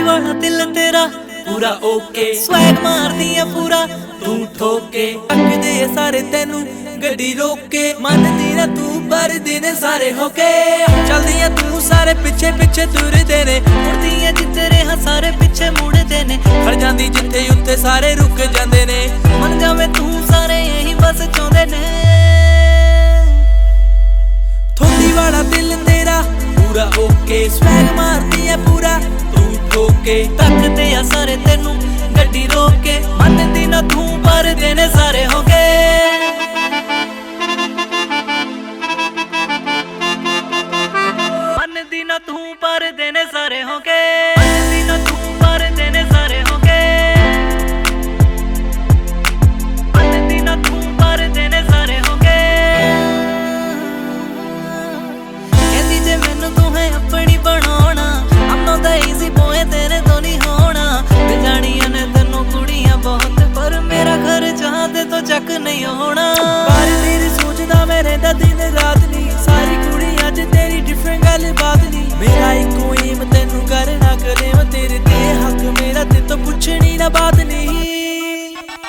वाला दिल तेरा पूरा ओके, स्वैग मारदी है पूरा तू ठोके, अकदे सारे तेनू गड्डी रोके, मनदी ना तू पर दिन सारे होके, चलदी है तू सारे पिछे पिछे तुरदे ने, मुड़दी है जिथे रहा सारे पिछे मुड़दे ने, खड़ जांदी जिथे उत्थे सारे रुक जांदे ने, मन जावे तू सारे यही बस चाहुंदे ने। थोड़ी वाला दिल तेरा पूरा ओके, स्वैग मारदी है पूरा तू ठोके, तकदे आ सारे तेनू गड्डी रोके, मनदी ना तू पर दिन सारे होके। मनदी ना तू पर दिन सारे होके, मनदी ना तू पर दिन सारे होके, मनदी ना तू पर दिन सारे होके। कहती जे मैनू तू है अपनी बनाना, I'm not the easy boy तेरे तो नहीं होना, दिल जानिया ने तेनू कुड़ियां बहुत, पर मेरा घर चाहते तो चक नहीं होना। पर तेरी सोचदा मैं रहंदा दिन रात नहीं, सारी कुड़ियां च तेरी डिफरेंट गल बात नहीं, मेरा इको एम तेनू करना कलेम, तेरे ते हक मेरा ते तो पुछनी ना बात नहीं।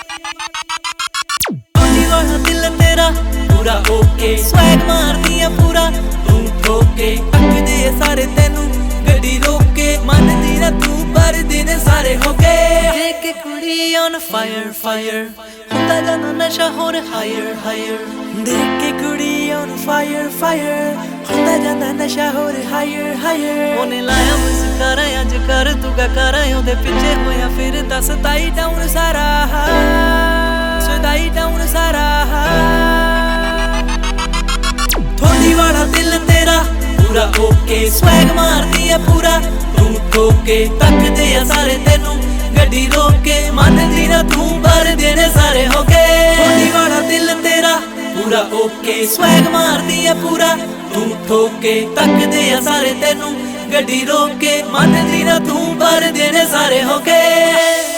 थोड़ी वाला दिल तेरा पूरा ओके, स्वैग मारदी है पूरा तू ठोके, अकदे सारे तेनू गड्डी रोके, मनदी ना तू पर दिन सारे होके। देख के कुड़ी on fire fire, हुंदा जाना नशा होर higher higher, देख के कुड़ी on fire fire, हुंदा जाना नशा होर higher higher। ओने लाया मुस्कारा अज कर तू क्या कर, ओदे पिछे होया फिर दस ताई डाउन सारा, सदाई डाउन सारा। थोड़ी वाला दिल तेरा पूरा ओके, स्वैग मारदी है पूरा तू ठोके, तकदे आ सारे तेनू गड्डी रोके, मनदी ना तू पर दिन सारे होके। थोड़ी वाला दिल तेरा पूरा ओके, स्वैग मारदी है पूरा तू ठोके, तकदे आ सारे तेनू गड्डी रोके, मनदी ना तू पर दिन सारे होके।